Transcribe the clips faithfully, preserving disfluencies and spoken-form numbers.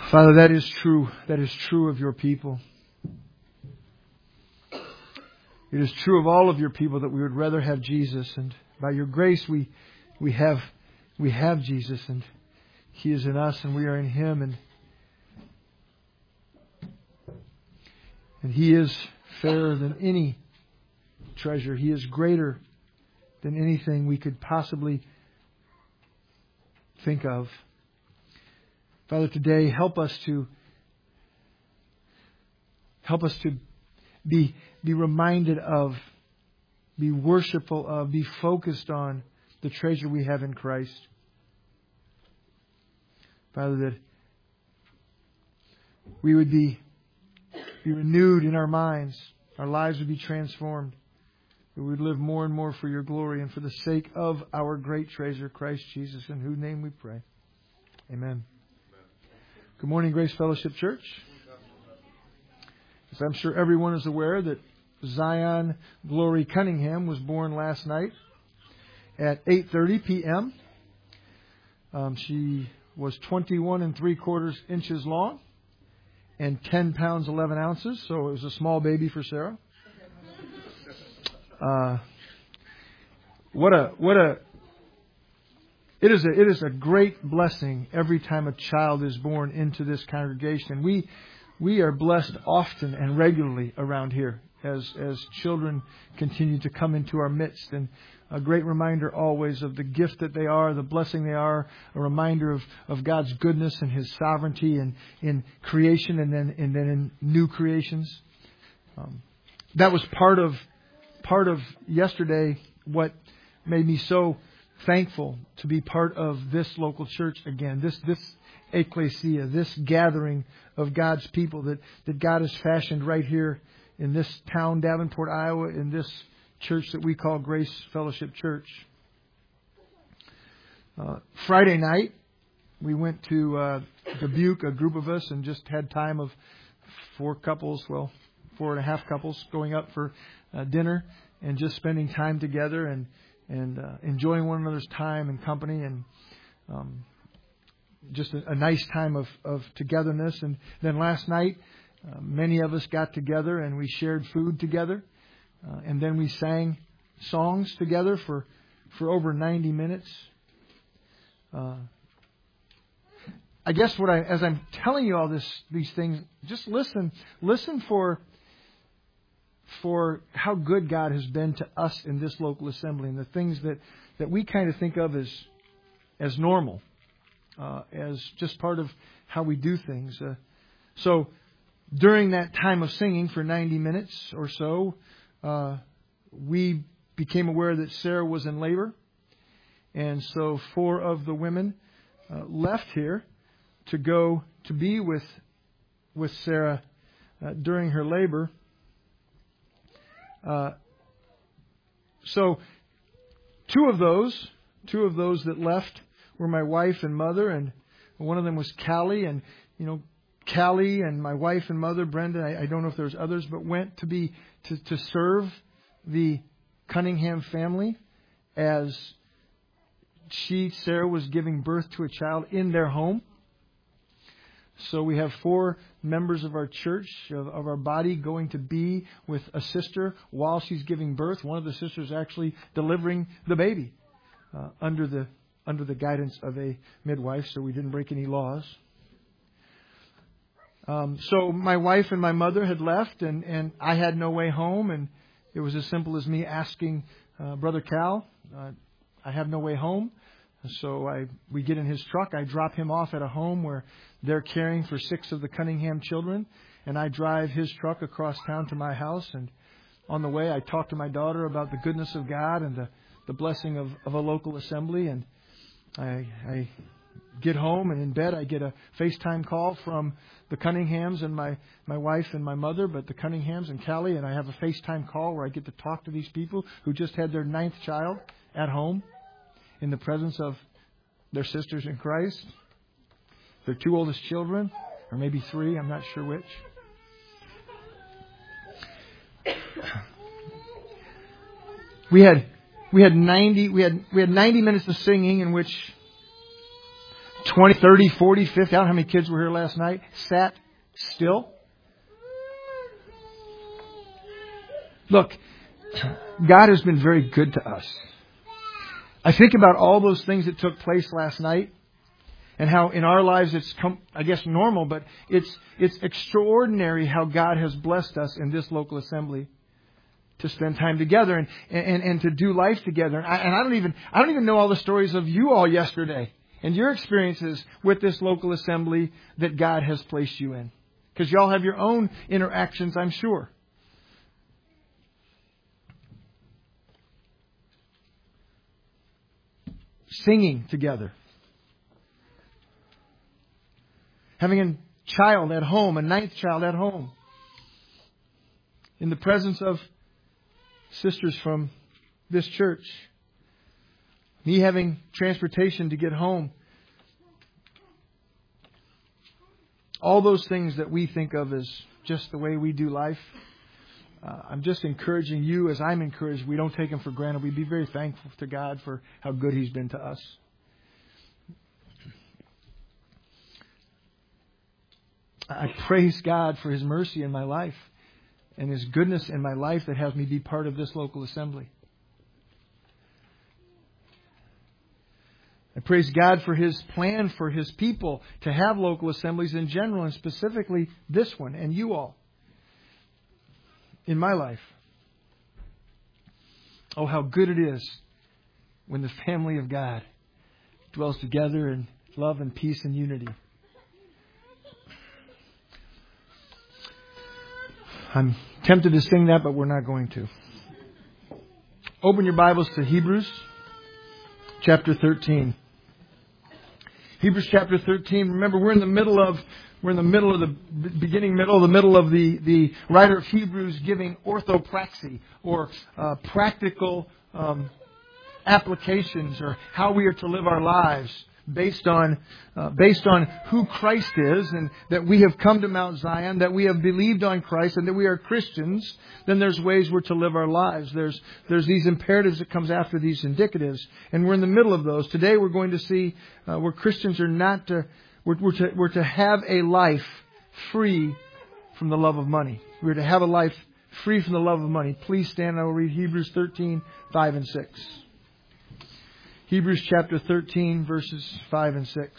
Father, that is true. That is true of your people. It is true of all of your people that we would rather have Jesus, and by your grace we we have we have Jesus, and He is in us and we are in Him, and and He is fairer than any treasure. He is greater than anything we could possibly think of. Father, today help us to help us to be be reminded of, be worshipful of, be focused on the treasure we have in Christ. Father, that we would be be renewed in our minds, our lives would be transformed, that we would live more and more for your glory and for the sake of our great treasure, Christ Jesus, in whose name we pray. Amen. Good morning, Grace Fellowship Church. As I'm sure everyone is aware that Zion Glory Cunningham was born last night at eight thirty p.m. Um, she was twenty-one and three quarters inches long and ten pounds eleven ounces, so it was a small baby for Sarah. Uh, what a what a It is a, it is a great blessing every time a child is born into this congregation. We we are blessed often and regularly around here as as children continue to come into our midst, and a great reminder always of the gift that they are, the blessing they are, a reminder of, of God's goodness and His sovereignty and in creation and then and then in new creations. Um, that was part of part of yesterday. What made me so thankful to be part of this local church again, this this ecclesia, this gathering of God's people that, that God has fashioned right here in this town, Davenport, Iowa, in this church that we call Grace Fellowship Church. Uh, Friday night, we went to uh, Dubuque, a group of us, and just had time of four couples, well, four and a half couples going up for uh, dinner and just spending time together and and uh, enjoying one another's time and company, and um, just a, a nice time of, of togetherness. And then last night, uh, many of us got together and we shared food together, uh, and then we sang songs together for, for over ninety minutes. Uh, I guess what I, as I'm telling you all this, these things, just listen, listen for. for how good God has been to us in this local assembly and the things that, that we kind of think of as as normal, uh, as just part of how we do things. Uh, so during that time of singing for ninety minutes or so, uh, we became aware that Sarah was in labor. And so four of the women uh, left here to go to be with, with Sarah uh, during her labor. Uh, so two of those, two of those that left were my wife and mother, and one of them was Callie, and you know, Callie and my wife and mother, Brenda, I, I don't know if there's others, but went to be to, to serve the Cunningham family as she, Sarah, was giving birth to a child in their home. So we have four members of our church, of, of our body, going to be with a sister while she's giving birth. One of the sisters actually delivering the baby uh, under the under the guidance of a midwife, so we didn't break any laws. Um, so my wife and my mother had left, and, and I had no way home, and it was as simple as me asking uh, Brother Cal, uh, I have no way home. So I we get in his truck. I drop him off at a home where they're caring for six of the Cunningham children. And I drive his truck across town to my house. And on the way, I talk to my daughter about the goodness of God and the, the blessing of, of a local assembly. And I, I get home, and in bed I get a FaceTime call from the Cunninghams and my, my wife and my mother, but the Cunninghams and Callie. And I have a FaceTime call where I get to talk to these people who just had their ninth child at home, in the presence of their sisters in Christ, their two oldest children, or maybe three, I'm not sure which. We had we had ninety we had we had ninety minutes of singing in which twenty, thirty, forty, fifty, I don't know how many kids were here last night, sat still. Look, God has been very good to us. I think about all those things that took place last night and how in our lives it's, I guess, normal, but it's it's extraordinary how God has blessed us in this local assembly to spend time together and and, and to do life together. And I, and I don't even I don't even know all the stories of you all yesterday and your experiences with this local assembly that God has placed you in, because y'all have your own interactions, I'm sure. Singing together. Having a child at home, a ninth child at home. In the presence of sisters from this church. Me having transportation to get home. All those things that we think of as just the way we do life. Uh, I'm just encouraging you, as I'm encouraged, we don't take Him for granted. We be very thankful to God for how good He's been to us. I praise God for His mercy in my life and His goodness in my life that has me be part of this local assembly. I praise God for His plan for His people to have local assemblies in general, and specifically this one and you all. In my life. Oh, how good it is when the family of God dwells together in love and peace and unity. I'm tempted to sing that, but we're not going to. Open your Bibles to Hebrews chapter thirteen. Hebrews chapter thirteen. Remember, we're in the middle of We're in the middle of the beginning, middle, the middle of the, the writer of Hebrews giving orthopraxy, or uh, practical um, applications, or how we are to live our lives based on uh, based on who Christ is, and that we have come to Mount Zion, that we have believed on Christ, and that we are Christians. Then there's ways we're to live our lives. There's there's these imperatives that comes after these indicatives, and we're in the middle of those. Today we're going to see uh, where Christians are not to We're, we're, to, we're to have a life free from the love of money. We're to have a life free from the love of money. Please stand and I will read Hebrews thirteen, five and six. Hebrews chapter thirteen, verses five and six.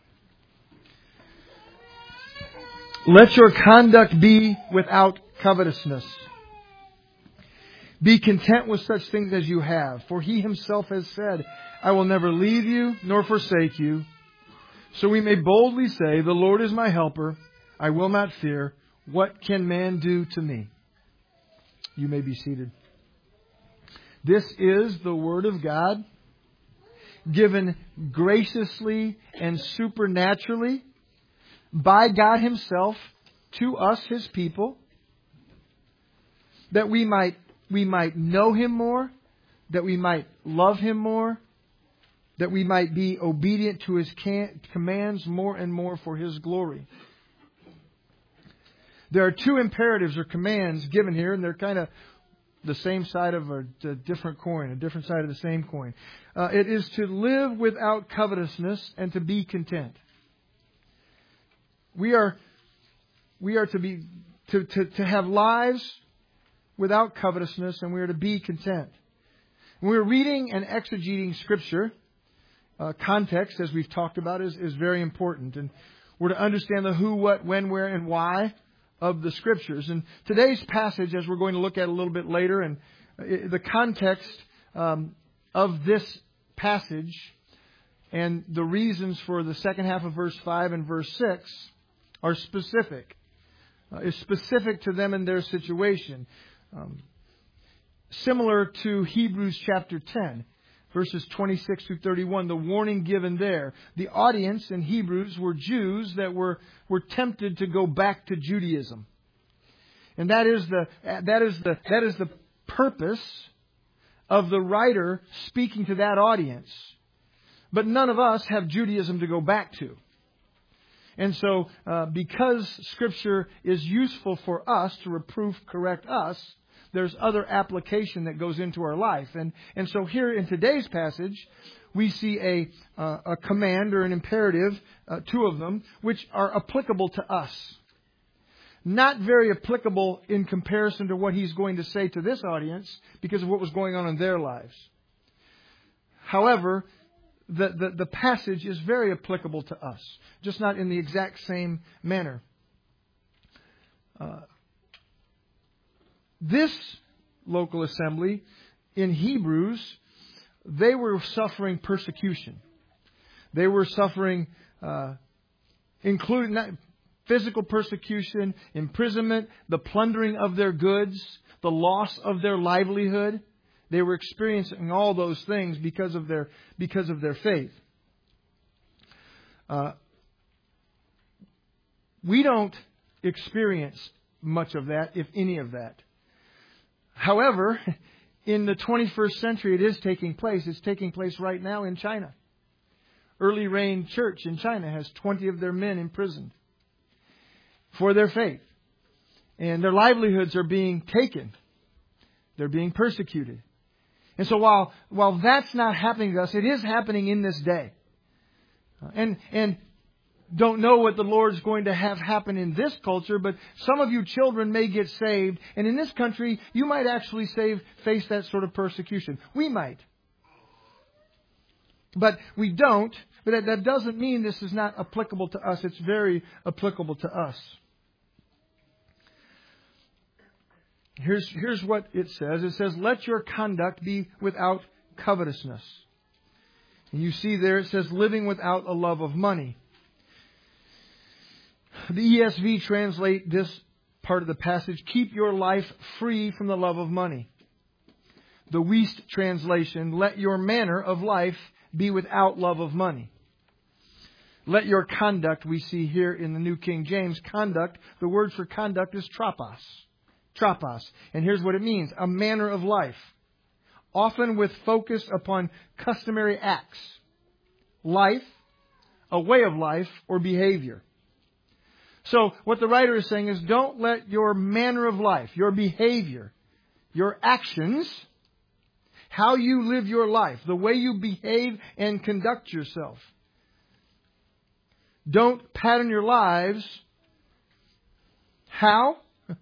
Let your conduct be without covetousness. Be content with such things as you have. For He Himself has said, I will never leave you nor forsake you. So we may boldly say, the Lord is my helper. I will not fear. What can man do to me? You may be seated. This is the Word of God, given graciously and supernaturally by God Himself to us, His people, that we might we might know Him more, that we might love Him more, that we might be obedient to His commands more and more for His glory. There are two imperatives or commands given here, and they're kind of the same side of a, a different coin, a different side of the same coin. Uh, it is to live without covetousness and to be content. We are we are to be to, to, to have lives without covetousness, and we are to be content. When we're reading and exegeting Scripture, uh, context, as we've talked about, is, is very important. And we're to understand the who, what, when, where, and why of the Scriptures. And today's passage, as we're going to look at a little bit later, and the context um, of this passage and the reasons for the second half of verse five and verse six are specific. Uh, is specific to them and their situation. Um, similar to Hebrews chapter ten, verses twenty-six through thirty-one, the warning given there. The audience in Hebrews were Jews that were, were tempted to go back to Judaism. And that is the that is the that is the purpose of the writer speaking to that audience. But none of us have Judaism to go back to. And so, uh, because Scripture is useful for us to reproof, correct us, there's other application that goes into our life. And, and so here in today's passage, we see a, uh, a command or an imperative, uh, two of them, which are applicable to us. Not very applicable in comparison to what he's going to say to this audience because of what was going on in their lives. However, the, the, the passage is very applicable to us, just not in the exact same manner. Uh, this local assembly in Hebrews, they were suffering persecution. They were suffering, uh, including not, physical persecution, imprisonment, the plundering of their goods, the loss of their livelihood. They were experiencing all those things because of their because of their faith. Uh, we don't experience much of that, if any of that. However, in the twenty-first century, it is taking place. It's taking place right now in China. Early Rain Church in China has twenty of their men imprisoned for their faith. And their livelihoods are being taken. They're being persecuted. And so while while that's not happening to us, it is happening in this day. And and don't know what the Lord's going to have happen in this culture, but some of you children may get saved. And in this country, you might actually save, face that sort of persecution. We might. But we don't. But that, that doesn't mean this is not applicable to us. It's very applicable to us. Here's, here's what it says. It says, let your conduct be without covetousness. And you see there it says, living without a love of money. The E S V translate this part of the passage, keep your life free from the love of money. The Wuest translation, let your manner of life be without love of money. Let your conduct, we see here in the New King James, conduct, the word for conduct is tropos. Tropos. And here's what it means. A manner of life. Often with focus upon customary acts. Life, a way of life, or behavior. So what the writer is saying is don't let your manner of life, your behavior, your actions, how you live your life, the way you behave and conduct yourself. Don't pattern your lives. How?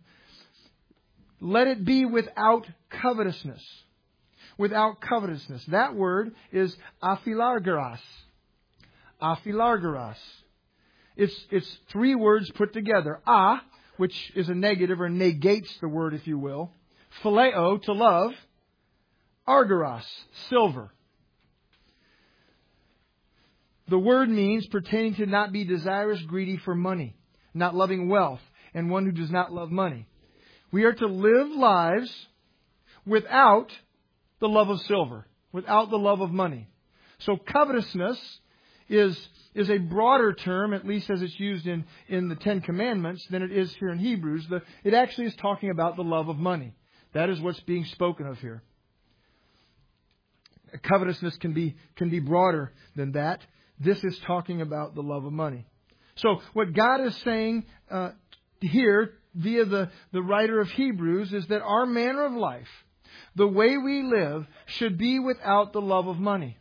Let it be without covetousness. Without covetousness. That word is aphilargeros. Aphilargeros. It's, it's three words put together. A, which is a negative or negates the word, if you will. Phileo, to love. Argeros, silver. The word means pertaining to not be desirous, greedy for money, not loving wealth, and one who does not love money. We are to live lives without the love of silver, without the love of money. So covetousness is, is a broader term, at least as it's used in, in the Ten Commandments, than it is here in Hebrews. The, it actually is talking about the love of money. That is what's being spoken of here. Covetousness can be, can be broader than that. This is talking about the love of money. So what God is saying uh, here via the, the writer of Hebrews is that our manner of life, the way we live, should be without the love of money.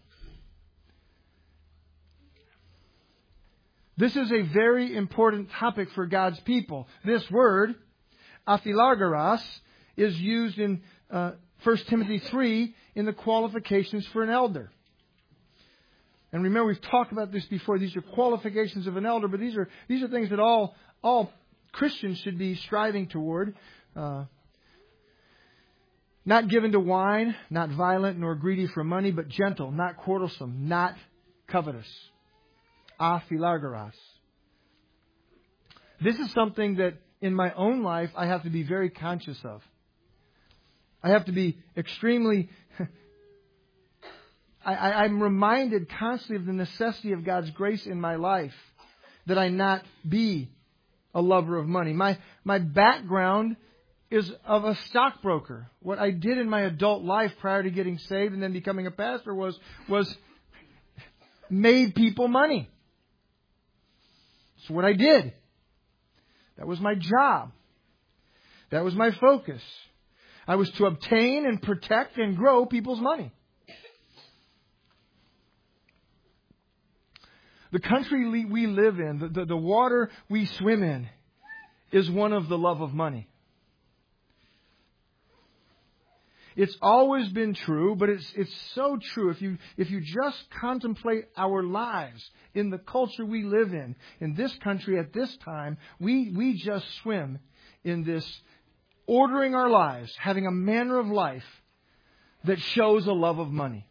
This is a very important topic for God's people. This word, aphilargeros, is used in uh, First Timothy three in the qualifications for an elder. And remember, we've talked about this before. These are qualifications of an elder, but these are these are things that all all Christians should be striving toward. Uh, not given to wine, not violent nor greedy for money, but gentle, not quarrelsome, not covetous. Aphilargeros. This is something that in my own life I have to be very conscious of. I have to be extremely... I, I, I'm reminded constantly of the necessity of God's grace in my life, that I not be a lover of money. My my background is of a stockbroker. What I did in my adult life prior to getting saved and then becoming a pastor was was made people money. It's what I did. That was my job. That was my focus. I was to obtain and protect and grow people's money. The country we live in, the, the, the water we swim in, is one of the love of money. It's always been true, but it's it's so true. If you if you just contemplate our lives in the culture we live in, in this country at this time, we, we just swim in this ordering our lives, having a manner of life that shows a love of money.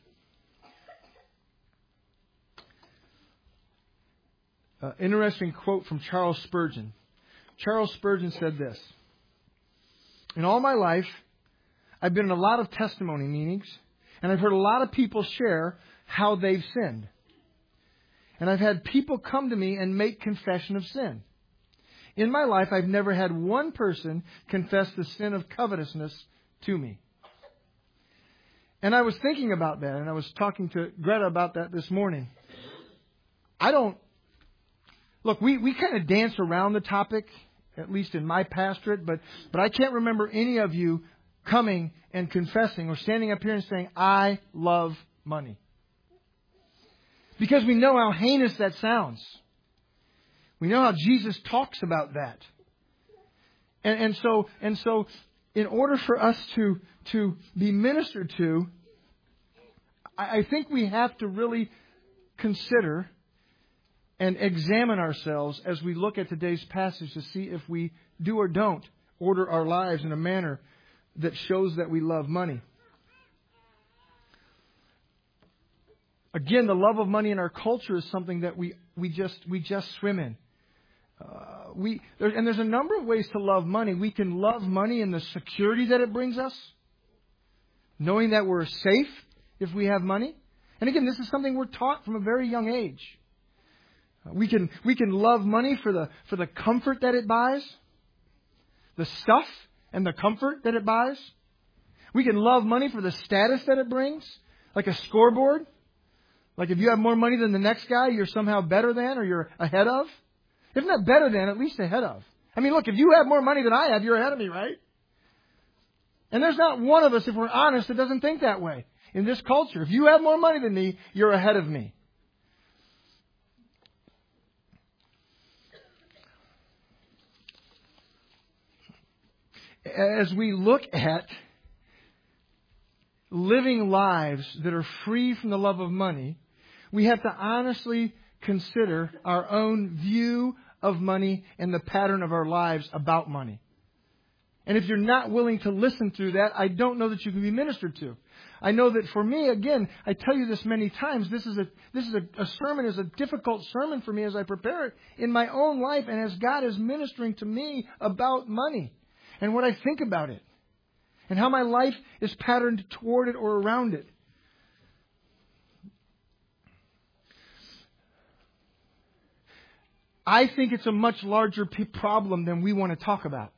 Uh, interesting quote from Charles Spurgeon. Charles Spurgeon said this: "In all my life, I've been in a lot of testimony meetings, and I've heard a lot of people share how they've sinned. And I've had people come to me and make confession of sin. In my life, I've never had one person confess the sin of covetousness to me." And I was thinking about that, and I was talking to Greta about that this morning. I don't... Look, we, we kind of dance around the topic, at least in my pastorate, but, but I can't remember any of you coming and confessing or standing up here and saying, "I love money." Because we know how heinous that sounds. We know how Jesus talks about that. And, and so, and so, in order for us to, to be ministered to, I, I think we have to really consider and examine ourselves as we look at today's passage to see if we do or don't order our lives in a manner that shows that we love money. Again, the love of money in our culture is something that we, we just we just swim in. Uh, we there, and there's a number of ways to love money. We can love money in the security that it brings us, knowing that we're safe if we have money. And again, this is something we're taught from a very young age. Uh, we can we can love money for the for the comfort that it buys, the stuff and the comfort that it buys. We can love money for the status that it brings, like a scoreboard. Like if you have more money than the next guy, you're somehow better than or you're ahead of. If not better than, at least ahead of. I mean, look, if you have more money than I have, you're ahead of me, right? And there's not one of us, if we're honest, that doesn't think that way in this culture. If you have more money than me, you're ahead of me. As we look at living lives that are free from the love of money, we have to honestly consider our own view of money and the pattern of our lives about money. And if you're not willing to listen through that, I don't know that you can be ministered to. I know that for me, again, I tell you this many times, this is a this is a, a sermon is a difficult sermon for me as I prepare it in my own life and as God is ministering to me about money and what I think about it and how my life is patterned toward it or around it. I think it's a much larger p- problem than we want to talk about.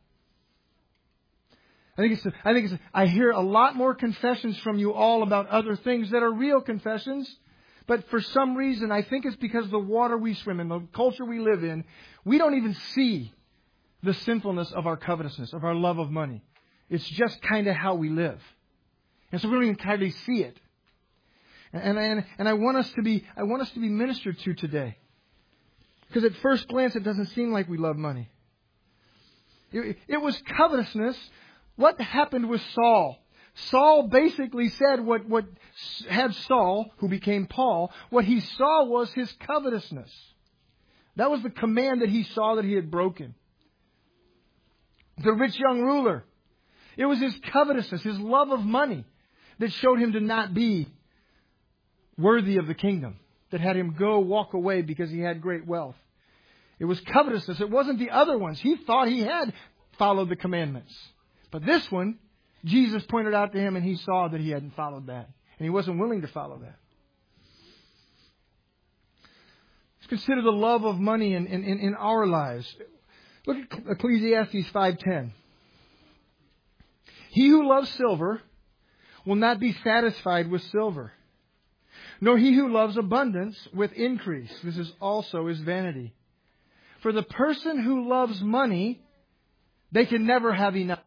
I think it's. A, I think it's. A, I hear a lot more confessions from you all about other things that are real confessions, but for some reason, I think it's because the water we swim in, the culture we live in, we don't even see the sinfulness of our covetousness, of our love of money. It's just kind of how we live, and so we don't even kind of see it. And and and I want us to be. I want us to be ministered to today. Because at first glance, it doesn't seem like we love money. It, it was covetousness. What happened with Saul? Saul basically said what, what had Saul, who became Paul, what he saw was his covetousness. That was the command that he saw that he had broken. The rich young ruler. It was his covetousness, his love of money, that showed him to not be worthy of the kingdom. That had him go walk away because he had great wealth. It was covetousness. It wasn't the other ones. He thought he had followed the commandments. But this one, Jesus pointed out to him and he saw that he hadn't followed that. And he wasn't willing to follow that. Let's consider the love of money in, in, in our lives. Look at Ecclesiastes five ten. He who loves silver will not be satisfied with silver, nor he who loves abundance with increase. This is also his vanity. For the person who loves money, they can never have enough.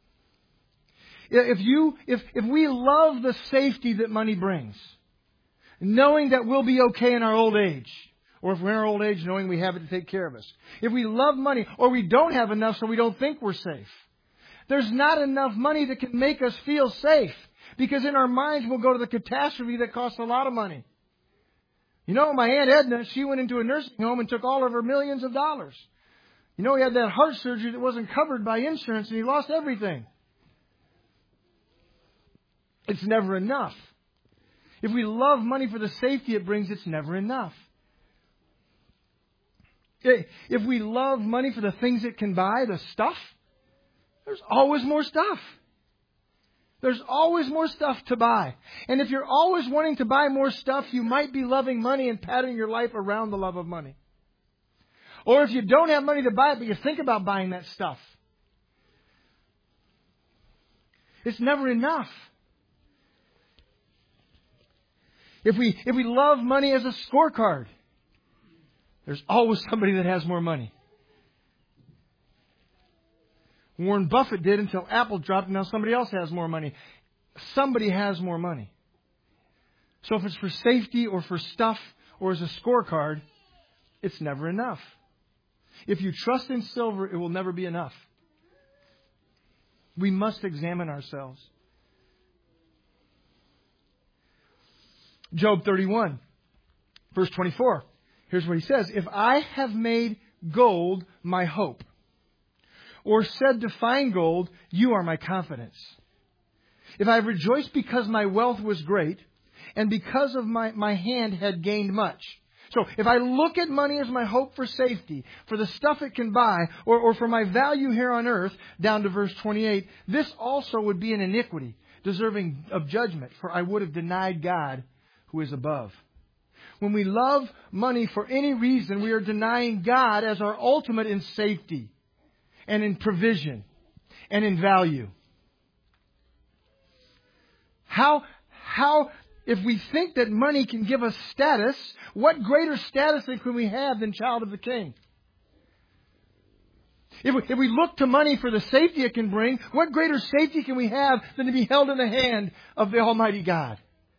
If you, if, if we love the safety that money brings, knowing that we'll be okay in our old age. Or if we're in our old age, knowing we have it to take care of us. If we love money, or we don't have enough so we don't think we're safe. There's not enough money that can make us feel safe. Because in our minds we'll go to the catastrophe that costs a lot of money. You know, my Aunt Edna, she went into a nursing home and took all of her millions of dollars. You know, he had that heart surgery that wasn't covered by insurance and he lost everything. It's never enough. If we love money for the safety it brings, it's never enough. If we love money for the things it can buy, the stuff, there's always more stuff. There's always more stuff to buy. And if you're always wanting to buy more stuff, you might be loving money and patterning your life around the love of money. Or if you don't have money to buy it, but you think about buying that stuff, it's never enough. If we, if we love money as a scorecard, there's always somebody that has more money. Warren Buffett did until Apple dropped, and now somebody else has more money. Somebody has more money. So if it's for safety or for stuff or as a scorecard, it's never enough. If you trust in silver, it will never be enough. We must examine ourselves. Job thirty-one, verse twenty-four. Here's what he says. If I have made gold my hope, or said to fine gold, you are my confidence. If I have rejoiced because my wealth was great, and because of my, my hand had gained much. So if I look at money as my hope for safety, for the stuff it can buy, or, or for my value here on earth, down to verse twenty-eight, this also would be an iniquity, deserving of judgment, for I would have denied God who is above. When we love money for any reason, we are denying God as our ultimate in safety and in provision and in value. How, how, if we think that money can give us status, what greater status can we have than child of the King? If we, if we look to money for the safety it can bring, what greater safety can we have than to be held in the hand of the Almighty God?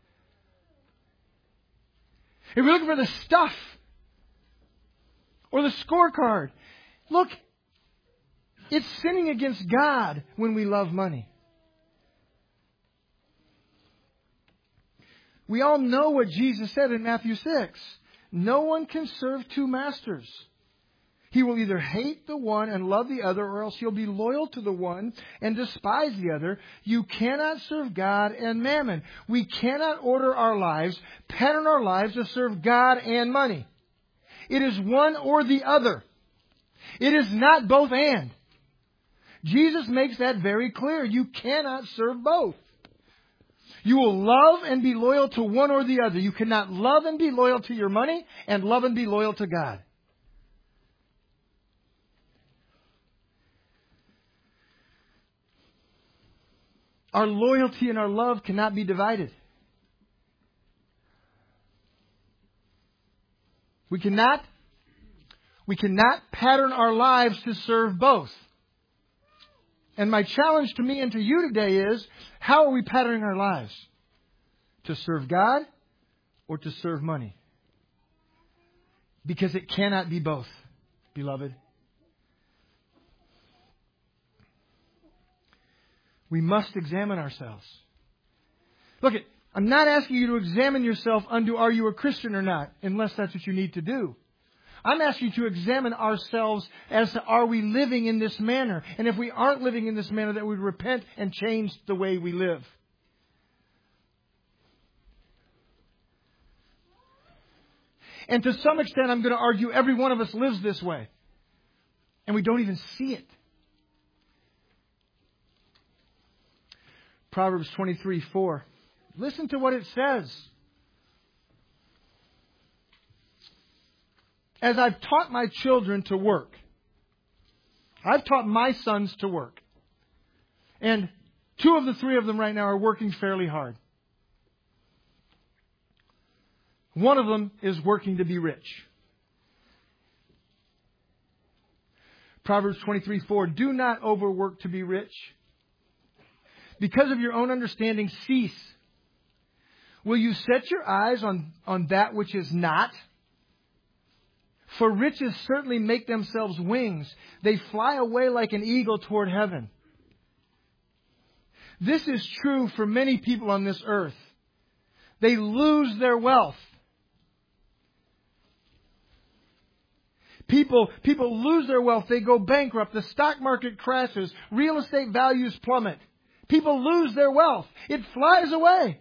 If we're looking for the stuff or the scorecard, look, it's sinning against God when we love money. We all know what Jesus said in Matthew six. No one can serve two masters. He will either hate the one and love the other, or else he'll be loyal to the one and despise the other. You cannot serve God and mammon. We cannot order our lives, pattern our lives to serve God and money. It is one or the other. It is not both and. Jesus makes that very clear. You cannot serve both. You will love and be loyal to one or the other. You cannot love and be loyal to your money and love and be loyal to God. Our loyalty and our love cannot be divided. We cannot, we cannot pattern our lives to serve both. And my challenge to me and to you today is, how are we patterning our lives? To serve God or to serve money? Because it cannot be both, beloved. We must examine ourselves. Look, I'm not asking you to examine yourself unto are you a Christian or not, unless that's what you need to do. I'm asking you to examine ourselves as to are we living in this manner? And if we aren't living in this manner, that we repent and change the way we live. And to some extent, I'm going to argue every one of us lives this way. And we don't even see it. Proverbs twenty-three four. Listen to what it says. As I've taught my children to work, I've taught my sons to work. And two of the three of them right now are working fairly hard. One of them is working to be rich. Proverbs twenty-three four. Do not overwork to be rich. Because of your own understanding, cease. Will you set your eyes on, on that which is not? For riches certainly make themselves wings. They fly away like an eagle toward heaven. This is true for many people on this earth. They lose their wealth. People, people lose their wealth. They go bankrupt. The stock market crashes. Real estate values plummet. People lose their wealth. It flies away.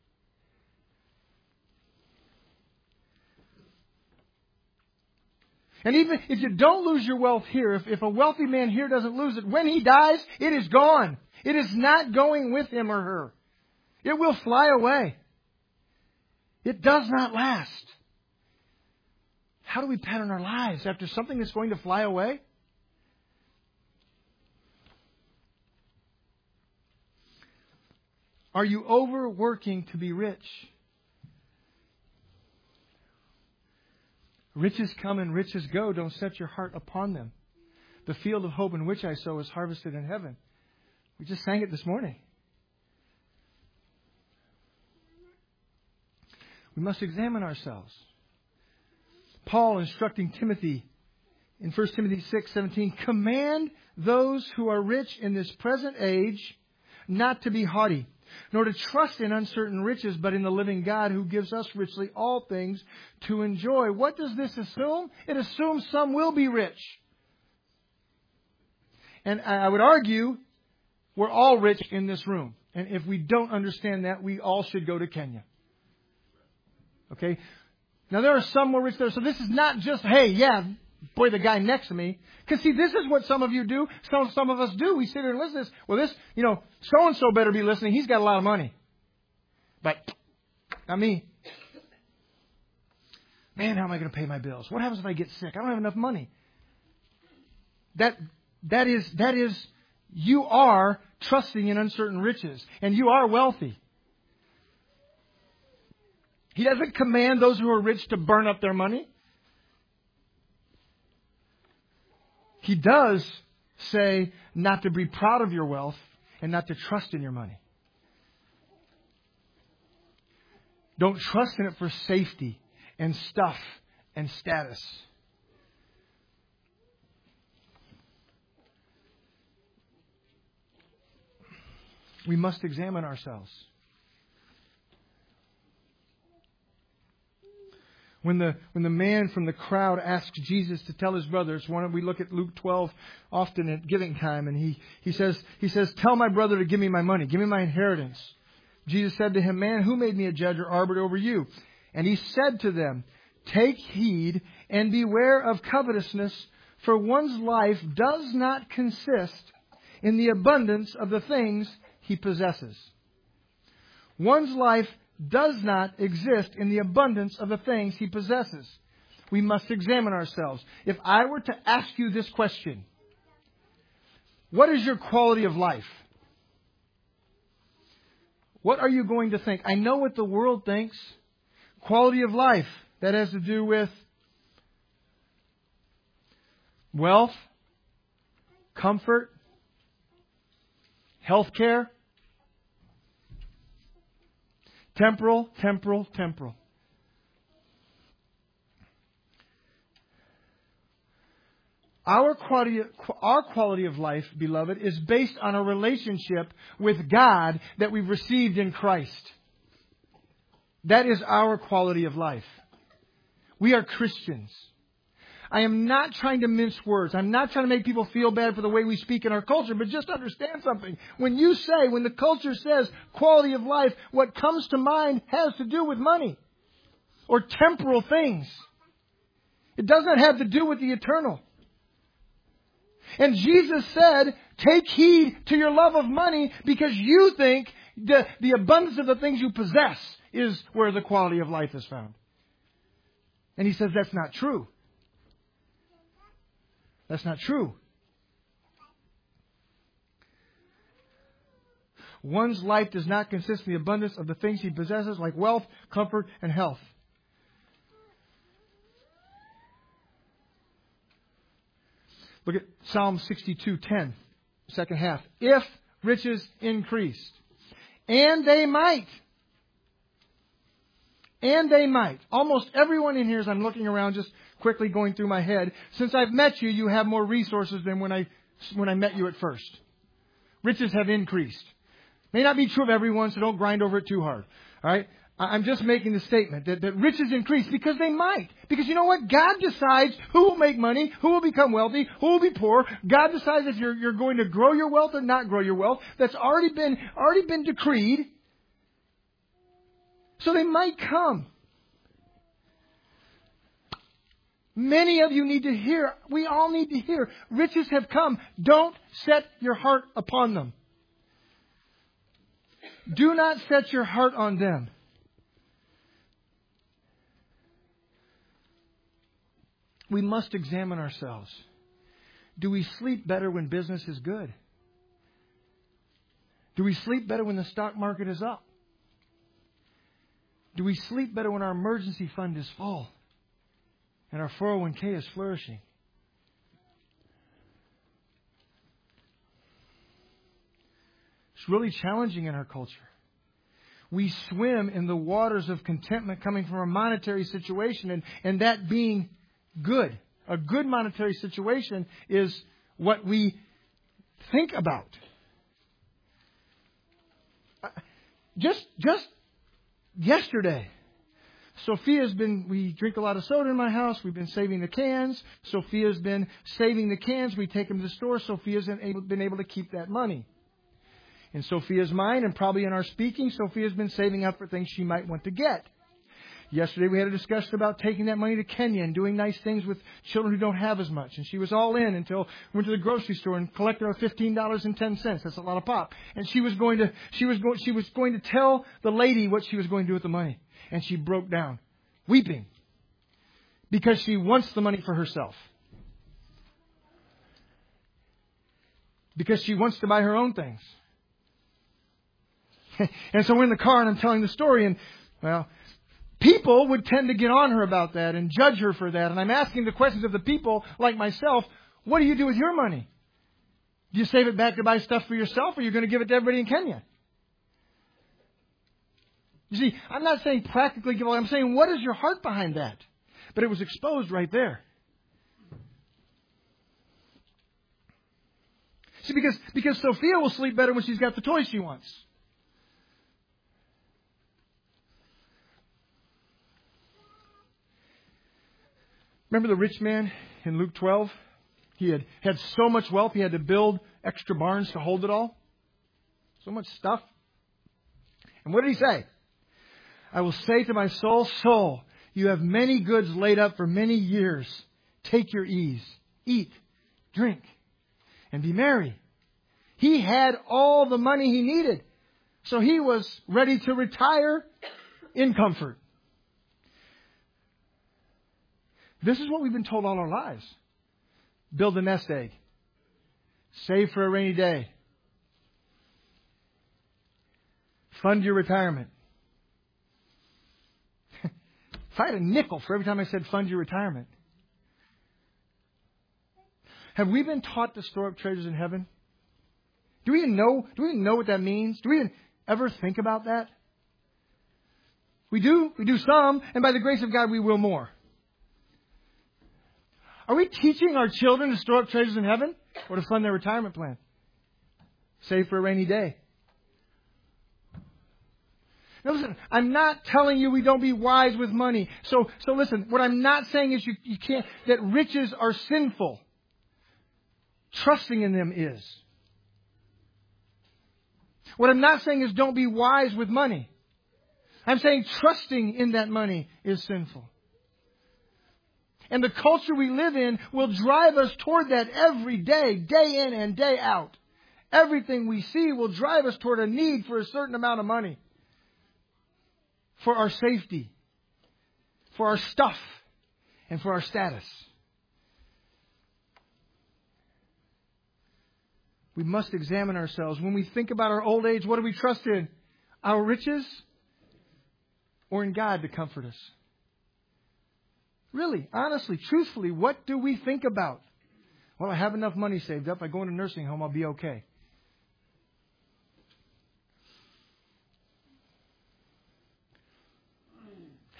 And even if you don't lose your wealth here, if, if a wealthy man here doesn't lose it, when he dies, it is gone. It is not going with him or her. It will fly away. It does not last. How do we pattern our lives after something that's going to fly away? Are you overworking to be rich? Riches come and riches go. Don't set your heart upon them. The field of hope in which I sow is harvested in heaven. We just sang it this morning. We must examine ourselves. Paul instructing Timothy in First Timothy six seventeen, command those who are rich in this present age not to be haughty, nor to trust in uncertain riches, but in the living God who gives us richly all things to enjoy. What does this assume? It assumes some will be rich. And I would argue we're all rich in this room. And if we don't understand that, we all should go to Kenya. Okay? Now, there are some more rich there. So this is not just, hey, yeah, boy, the guy next to me. Because, see, this is what some of you do. Some, some of us do. We sit here and listen to this. Well, this, you know, so-and-so better be listening. He's got a lot of money. But not me. Man, how am I going to pay my bills? What happens if I get sick? I don't have enough money. That, that is, that is, you are trusting in uncertain riches. And you are wealthy. He doesn't command those who are rich to burn up their money. He does say not to be proud of your wealth and not to trust in your money. Don't trust in it for safety and stuff and status. We must examine ourselves. When the when the man from the crowd asks Jesus to tell his brothers, why don't we look at Luke twelve often at giving time, and he, he says, he says, tell my brother to give me my money, give me my inheritance. Jesus said to him, man, who made me a judge or arbiter over you? And he said to them, take heed and beware of covetousness, for one's life does not consist in the abundance of the things he possesses. One's life does not exist in the abundance of the things he possesses. We must examine ourselves. If I were to ask you this question, what is your quality of life? What are you going to think? I know what the world thinks. Quality of life, that has to do with wealth, comfort, health care. Temporal, temporal, temporal. Our quality, our quality of life, beloved, is based on a relationship with God that we've received in Christ. That is our quality of life. We are Christians. I am not trying to mince words. I'm not trying to make people feel bad for the way we speak in our culture, but just understand something. When you say, when the culture says quality of life, what comes to mind has to do with money or temporal things. It doesn't have to do with the eternal. And Jesus said, take heed to your love of money because you think the, the abundance of the things you possess is where the quality of life is found. And he says that's not true. That's not true. One's life does not consist in the abundance of the things he possesses, like wealth, comfort, and health. Look at Psalm sixty-two ten, second half. If riches increased, and they might. And they might. Almost everyone in here, as I'm looking around, just quickly going through my head, since I've met you, you have more resources than when I, when I met you at first. Riches have increased. May not be true of everyone, so don't grind over it too hard. All right? I'm just making the statement that, that riches increase because they might. Because you know what? God decides who will make money, who will become wealthy, who will be poor. God decides if you're, you're going to grow your wealth or not grow your wealth. That's already been, already been decreed. So they might come. Many of you need to hear. We all need to hear. Riches have come. Don't set your heart upon them. Do not set your heart on them. We must examine ourselves. Do we sleep better when business is good? Do we sleep better when the stock market is up? Do we sleep better when our emergency fund is full and our four oh one k is flourishing? It's really challenging in our culture. We swim in the waters of contentment coming from a monetary situation, and, and that being good. A good monetary situation is what we think about. Just, just yesterday, Sophia's been, we drink a lot of soda in my house. We've been saving the cans. Sophia's been saving the cans. We take them to the store. Sophia's been able, been able to keep that money. In Sophia's mind, and probably in our speaking, Sophia's been saving up for things she might want to get. Yesterday we had a discussion about taking that money to Kenya and doing nice things with children who don't have as much. And she was all in until we went to the grocery store and collected our fifteen dollars and ten cents. That's a lot of pop. And she was going to, she was going, she was going to tell the lady what she was going to do with the money. And she broke down, weeping, because she wants the money for herself. Because she wants to buy her own things. And so we're in the car and I'm telling the story, and, well, people would tend to get on her about that and judge her for that. And I'm asking the questions of the people like myself, what do you do with your money? Do you save it back to buy stuff for yourself, or are you going to give it to everybody in Kenya? You see, I'm not saying practically give away. I'm saying, what is your heart behind that? But it was exposed right there. See, because, because Sophia will sleep better when she's got the toys she wants. Remember the rich man in Luke twelve? He had had so much wealth, he had to build extra barns to hold it all. So much stuff. And what did he say? I will say to my soul, soul, you have many goods laid up for many years. Take your ease. Eat, drink, and be merry. He had all the money he needed. So he was ready to retire in comfort. This is what we've been told all our lives. Build a nest egg. Save for a rainy day. Fund your retirement. If I had a nickel for every time I said fund your retirement. Have we been taught to store up treasures in heaven? Do we even know, do we even know what that means? Do we even ever think about that? We do. We do some. And by the grace of God, we will more. Are we teaching our children to store up treasures in heaven or to fund their retirement plan? Save for a rainy day. Now listen, I'm not telling you we don't be wise with money. So, so listen, what I'm not saying is you, you can't, that riches are sinful. Trusting in them is. What I'm not saying is don't be wise with money. I'm saying trusting in that money is sinful. And the culture we live in will drive us toward that every day, day in and day out. Everything we see will drive us toward a need for a certain amount of money. For our safety. For our stuff. And for our status. We must examine ourselves. When we think about our old age, what do we trust in? Our riches? Or in God to comfort us? Really, honestly, truthfully, what do we think about? Well, I have enough money saved up. I go into a nursing home, I'll be okay.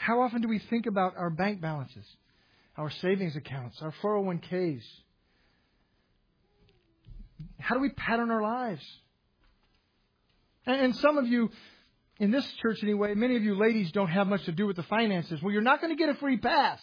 How often do we think about our bank balances, our savings accounts, our four oh one k's? How do we pattern our lives? And, and some of you, in this church anyway, many of you ladies don't have much to do with the finances. Well, you're not going to get a free pass.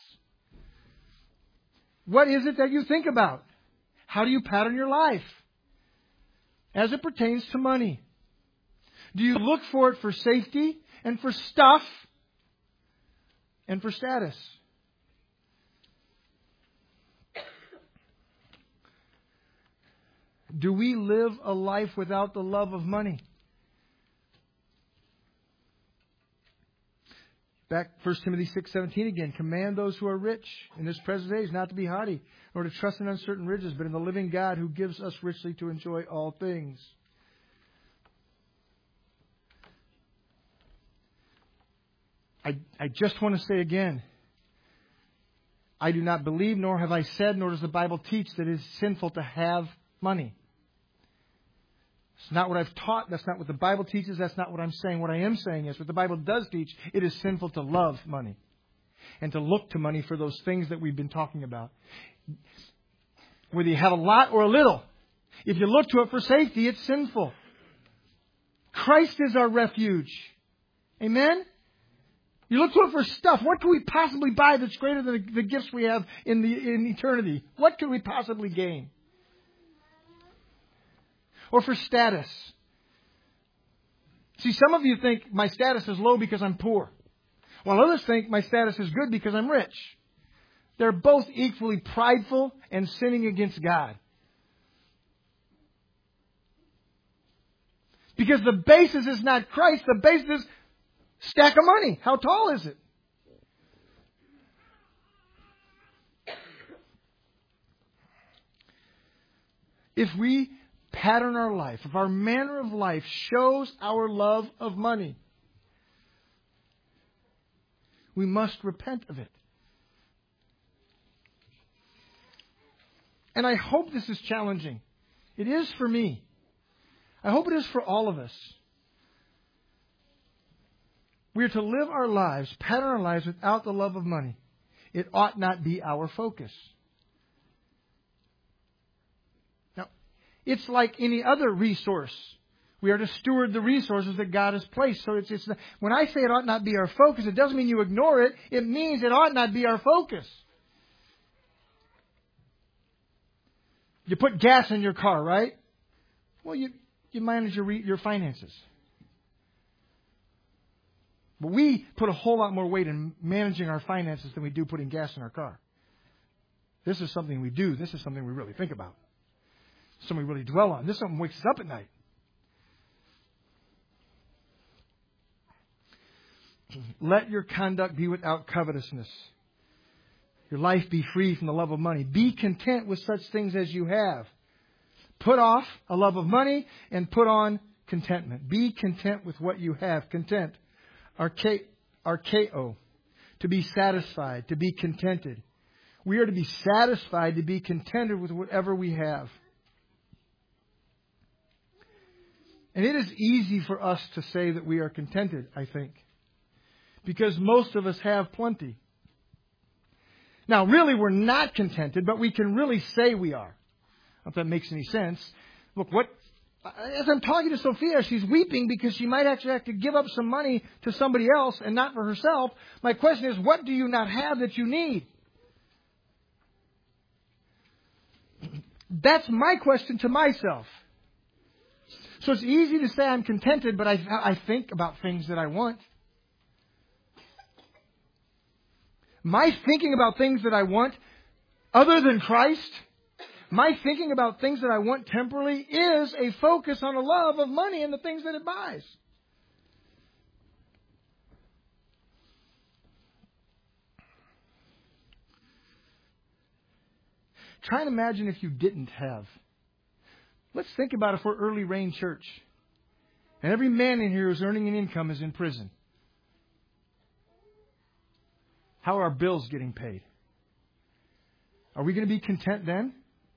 What is it that you think about? How do you pattern your life as it pertains to money? Do you look for it for safety and for stuff and for status? Do we live a life without the love of money? Back First Timothy six seventeen again. Command those who are rich in this present age not to be haughty, nor to trust in uncertain riches, but in the living God who gives us richly to enjoy all things. I, I just want to say again, I do not believe, nor have I said, nor does the Bible teach that it is sinful to have money. It's not what I've taught. That's not what the Bible teaches. That's not what I'm saying. What I am saying is what the Bible does teach. It is sinful to love money and to look to money for those things that we've been talking about. Whether you have a lot or a little, if you look to it for safety, it's sinful. Christ is our refuge. Amen? You look to it for stuff. What can we possibly buy that's greater than the, the gifts we have in the in eternity? What could we possibly gain? Or for status. See, some of you think my status is low because I'm poor, while others think my status is good because I'm rich. They're both equally prideful and sinning against God. Because the basis is not Christ, the basis is stack of money. How tall is it? If we pattern our life, if our manner of life shows our love of money, we must repent of it. And I hope this is challenging. It is for me. I hope it is for all of us. We are to live our lives, pattern our lives without the love of money. It ought not be our focus. It's like any other resource. We are to steward the resources that God has placed. So it's, it's when I say it ought not be our focus, it doesn't mean you ignore it. It means it ought not be our focus. You put gas in your car, right? Well, you, you manage your, your finances. But we put a whole lot more weight in managing our finances than we do putting gas in our car. This is something we do. This is something we really think about. Something we really dwell on. This is something that wakes us up at night. Let your conduct be without covetousness. Your life be free from the love of money. Be content with such things as you have. Put off a love of money and put on contentment. Be content with what you have. Content. Archeo. To be satisfied. To be contented. We are to be satisfied, to be contented with whatever we have. And it is easy for us to say that we are contented, I think, because most of us have plenty. Now, really, we're not contented, but we can really say we are. I don't know if that makes any sense. Look, what as I'm talking to Sophia, she's weeping because she might actually have to give up some money to somebody else and not for herself. My question is, what do you not have that you need? That's my question to myself. So it's easy to say I'm contented, but I, I think about things that I want. My thinking about things that I want other than Christ, my thinking about things that I want temporarily is a focus on a love of money and the things that it buys. Try and imagine if you didn't have. Let's think about if we're Early Rain Church and every man in here who's earning an income is in prison. How are our bills getting paid? Are we going to be content then?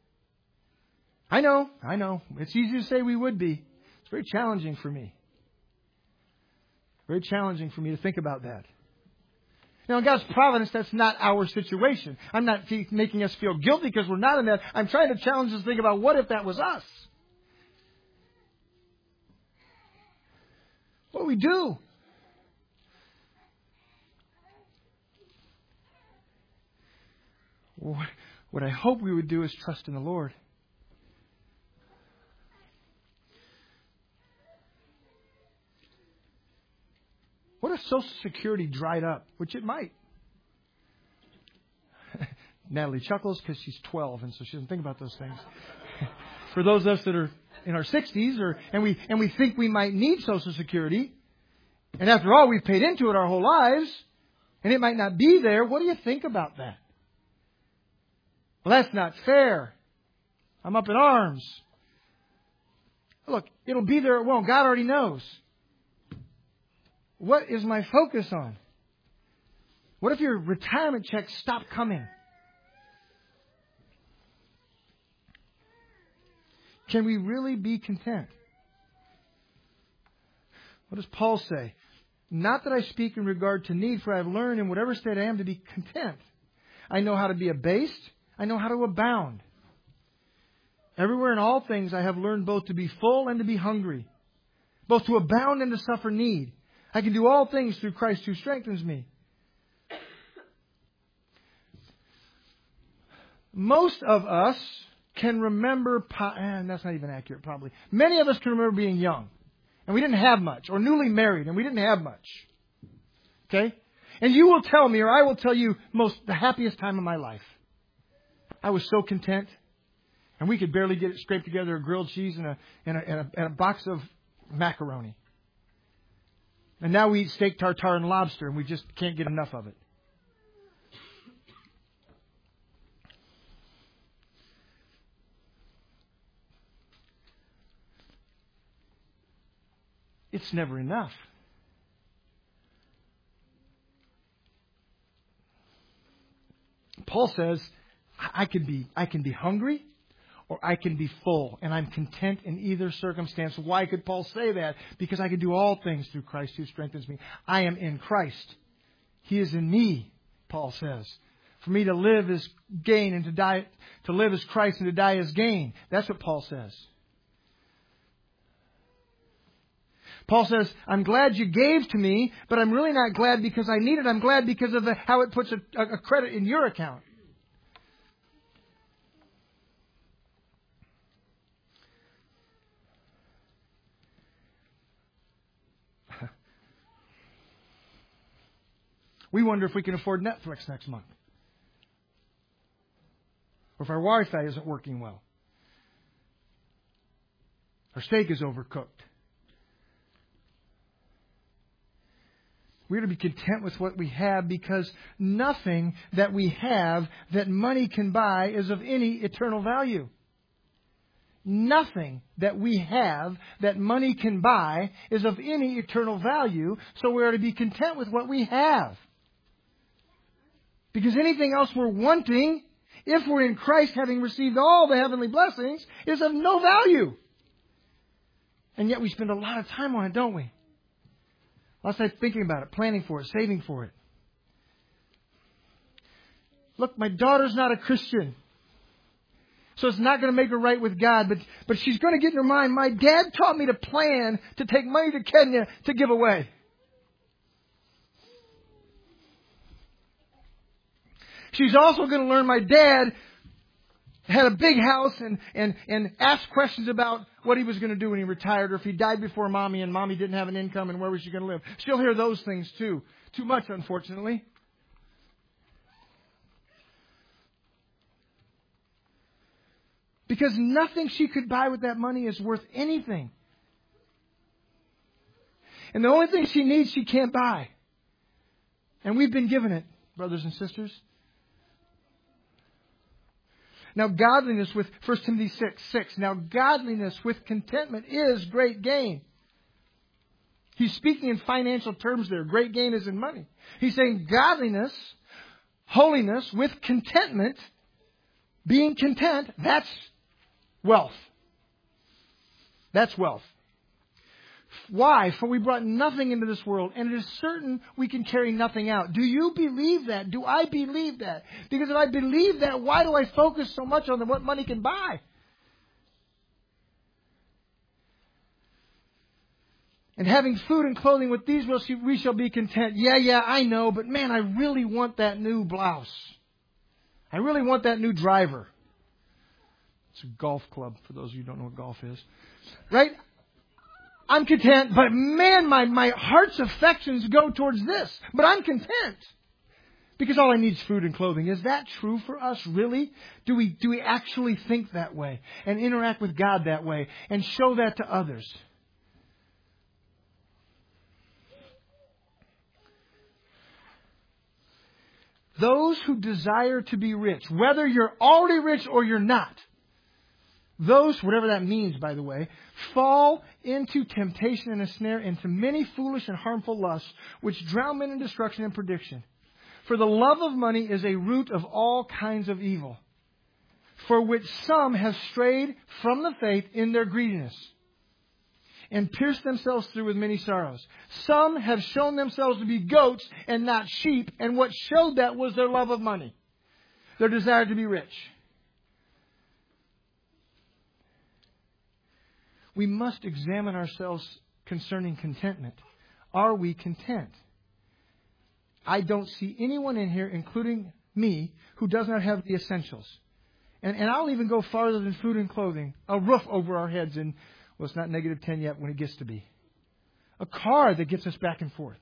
I know, I know. It's easy to say we would be. It's very challenging for me. Very challenging for me to think about that. Now, in God's providence, that's not our situation. I'm not making us feel guilty because we're not in that. I'm trying to challenge us to think about what if that was us? What do we do? What I hope we would do is trust in the Lord. What if Social Security dried up? Which it might. Natalie chuckles because she's twelve, and so she doesn't think about those things. For those of us that are in our sixties, or and we and we think we might need Social Security, and after all, we've paid into it our whole lives, and it might not be there. What do you think about that? Well, that's not fair. I'm up in arms. Look, it'll be there or it won't. God already knows. What is my focus on? What if your retirement checks stop coming? Can we really be content? What does Paul say? Not that I speak in regard to need, for I have learned in whatever state I am to be content. I know how to be abased. I know how to abound. Everywhere in all things I have learned both to be full and to be hungry, both to abound and to suffer need. I can do all things through Christ who strengthens me. Most of us can remember, and that's not even accurate probably. Many of us can remember being young, and we didn't have much, or newly married, and we didn't have much. Okay? And you will tell me, or I will tell you, most the happiest time of my life. I was so content, and we could barely get it scraped together a grilled cheese and a, and a, and a, and a box of macaroni. And now we eat steak tartare and lobster, and we just can't get enough of it. It's never enough. Paul says, I can be, I can be hungry or I can be full, and I'm content in either circumstance. Why could Paul say that? Because I can do all things through Christ who strengthens me. I am in Christ. He is in me, Paul says. For me to live is gain, and to die, to live is Christ, and to die is gain. That's what Paul says. Paul says, I'm glad you gave to me, but I'm really not glad because I need it. I'm glad because of the, how it puts a, a credit in your account. We wonder if we can afford Netflix next month. Or if our Wi-Fi isn't working well. Our steak is overcooked. We're to be content with what we have because nothing that we have that money can buy is of any eternal value. Nothing that we have that money can buy is of any eternal value, so we are to be content with what we have. Because anything else we're wanting, if we're in Christ having received all the heavenly blessings, is of no value. And yet we spend a lot of time on it, don't we? Lots of time thinking about it, planning for it, saving for it. Look, my daughter's not a Christian. So it's not going to make her right with God, but, but she's going to get in her mind, my dad taught me to plan to take money to Kenya to give away. She's also going to learn my dad had a big house and, and, and asked questions about what he was going to do when he retired, or if he died before mommy and mommy didn't have an income and where was she going to live. She'll hear those things too. Too much, unfortunately. Because nothing she could buy with that money is worth anything. And the only thing she needs, she can't buy. And we've been given it, brothers and sisters. Now godliness with First Timothy six, six. Now godliness with contentment is great gain. He's speaking in financial terms there. Great gain is in money. He's saying godliness, holiness with contentment, being content, that's wealth. That's wealth. Why? For we brought nothing into this world, and it is certain we can carry nothing out. Do you believe that? Do I believe that? Because if I believe that, why do I focus so much on what money can buy? And having food and clothing, with these we shall be content. Yeah, yeah, I know, but man, I really want that new blouse. I really want that new driver. It's a golf club, for those of you who don't know what golf is. Right? I'm content, but man, my, my heart's affections go towards this. But I'm content. Because all I need is food and clothing. Is that true for us, really? Do we, do we actually think that way? And interact with God that way? And show that to others? Those who desire to be rich, whether you're already rich or you're not, those, whatever that means, by the way, fall into temptation and a snare, into many foolish and harmful lusts, which drown men in destruction and perdition. For the love of money is a root of all kinds of evil, for which some have strayed from the faith in their greediness, and pierced themselves through with many sorrows. Some have shown themselves to be goats and not sheep, and what showed that was their love of money, their desire to be rich. We must examine ourselves concerning contentment. Are we content? I don't see anyone in here, including me, who does not have the essentials. And, and I'll even go farther than food and clothing. A roof over our heads, and, well, it's not negative ten yet when it gets to be. A car that gets us back and forth.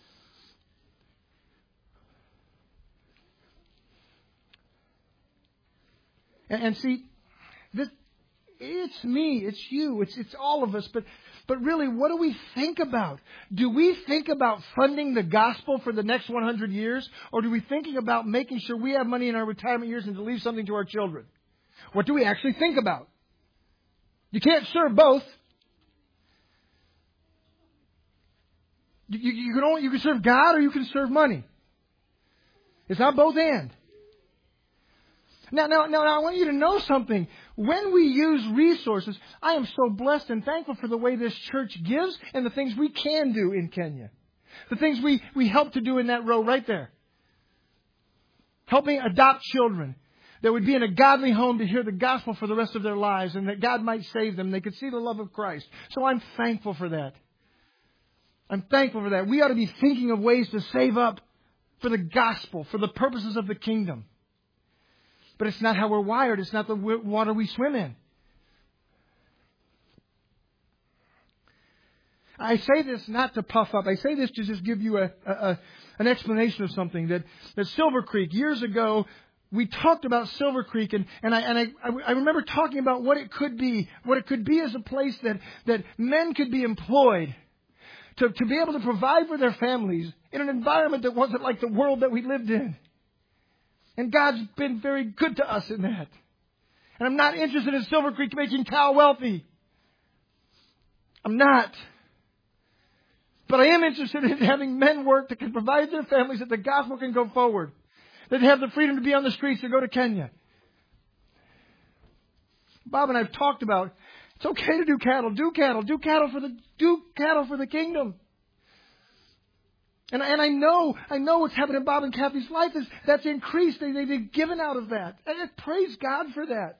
And, and see, this... It's me, it's you, it's it's all of us. But but really, what do we think about? Do we think about funding the gospel for the next one hundred years? Or do we thinking about making sure we have money in our retirement years and to leave something to our children? What do we actually think about? You can't serve both. You, you, you can only you can serve God or you can serve money. It's not both and. Now, now, now, I want you to know something. When we use resources, I am so blessed and thankful for the way this church gives and the things we can do in Kenya. The things we, we help to do in that row right there. Helping adopt children that would be in a godly home to hear the gospel for the rest of their lives and that God might save them. They could see the love of Christ. So I'm thankful for that. I'm thankful for that. We ought to be thinking of ways to save up for the gospel, for the purposes of the kingdom. But it's not how we're wired. It's not the water we swim in. I say this not to puff up. I say this to just give you a, a, a an explanation of something. That, that Silver Creek, years ago, we talked about Silver Creek, and, and, I, and I, I remember talking about what it could be. What it could be as a place that, that men could be employed to, to be able to provide for their families in an environment that wasn't like the world that we lived in. And God's been very good to us in that. And I'm not interested in Silver Creek making Cal wealthy. I'm not. But I am interested in having men work that can provide their families, that the gospel can go forward. That they have the freedom to be on the streets to go to Kenya. Bob and I have talked about, it's okay to do cattle. Do cattle. Do cattle for the, do cattle for the kingdom. And, and I know, I know what's happened in Bob and Kathy's life is that's increased. They, they, they've given out of that. And I praise God for that.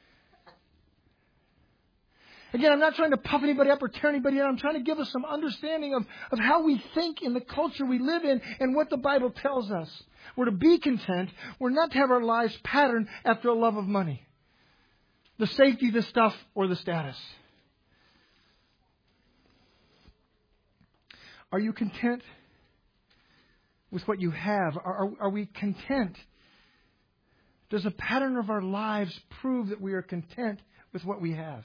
Again, I'm not trying to puff anybody up or tear anybody down. I'm trying to give us some understanding of, of how we think in the culture we live in and what the Bible tells us. We're to be content. We're not to have our lives patterned after a love of money. The safety, the stuff, or the status. Are you content with what you have? Are, are, are we content? Does a pattern of our lives prove that we are content with what we have?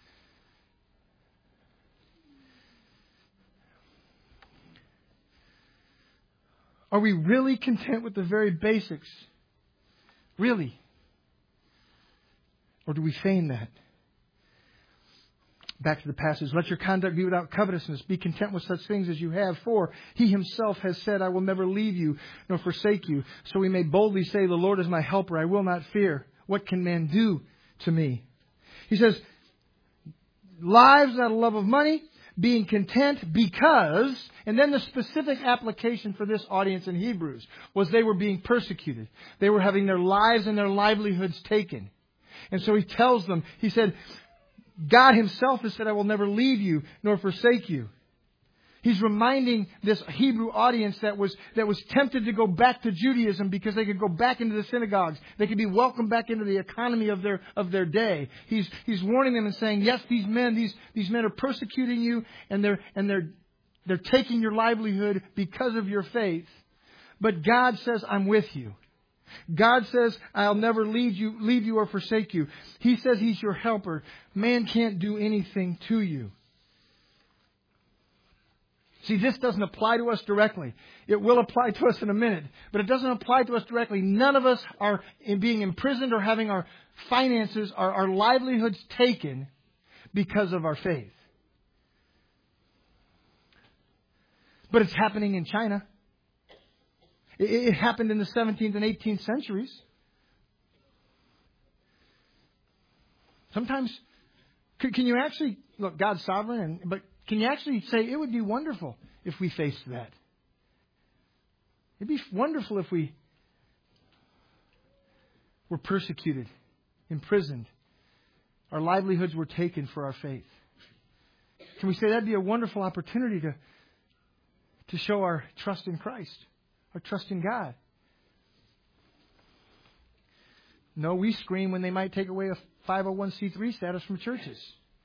Are we really content with the very basics? Really? Or do we feign that? Back to the passage. Let your conduct be without covetousness. Be content with such things as you have. For He Himself has said, I will never leave you nor forsake you. So we may boldly say, the Lord is my helper. I will not fear. What can man do to me? He says, lives out of love of money. being content because, and then the specific application for this audience in Hebrews was they were being persecuted. They were having their lives and their livelihoods taken. And so he tells them, he said, God himself has said, I will never leave you nor forsake you. He's reminding this Hebrew audience that was that was tempted to go back to Judaism because they could go back into the synagogues. They could be welcomed back into the economy of their of their day. He's he's warning them and saying, yes, these men, these these men are persecuting you and they're and they're they're taking your livelihood because of your faith. But God says, I'm with you. God says, I'll never leave you, leave you or forsake you. He says He's your helper. Man can't do anything to you. See, this doesn't apply to us directly. It will apply to us in a minute, but it doesn't apply to us directly. None of us are in being imprisoned or having our finances, our, our livelihoods taken because of our faith. But it's happening in China. It, it happened in the seventeenth and eighteenth centuries. Sometimes, can, can you actually, look, God's sovereign, and, but can you actually say it would be wonderful if we faced that? It'd be wonderful if we were persecuted, imprisoned. Our livelihoods were taken for our faith. Can we say that'd be a wonderful opportunity to, to show our trust in Christ, our trust in God? No, we scream when they might take away a five oh one c three status from churches.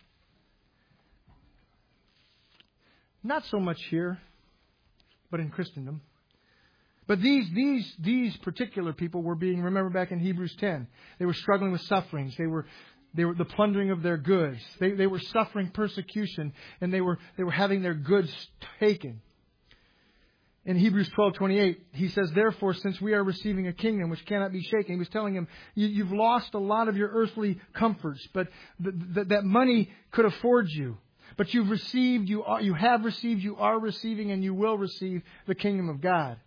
Not so much here, but in Christendom. But these these these particular people were being, remember back in Hebrews ten, they were struggling with sufferings. They were they were the plundering of their goods. They they were suffering persecution, and they were they were having their goods taken. In Hebrews twelve twenty-eight, he says, therefore, since we are receiving a kingdom which cannot be shaken, he was telling him, you, you've lost a lot of your earthly comforts, but th- th- that money could afford you. But you've received, you are, you have received, you are receiving, and you will receive the kingdom of God.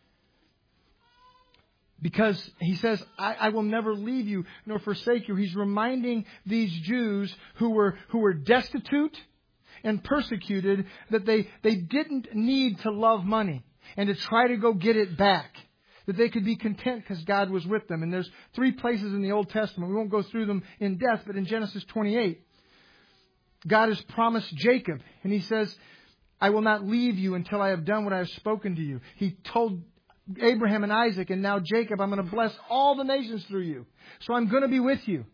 Because he says, I, I will never leave you nor forsake you. He's reminding these Jews who were who were destitute and persecuted that they, they didn't need to love money and to try to go get it back. That they could be content because God was with them. And there's three places in the Old Testament. We won't go through them in depth, but in Genesis twenty-eight, God has promised Jacob, and He says, I will not leave you until I have done what I have spoken to you. He told Abraham and Isaac, and now Jacob, I'm going to bless all the nations through you. So I'm going to be with you.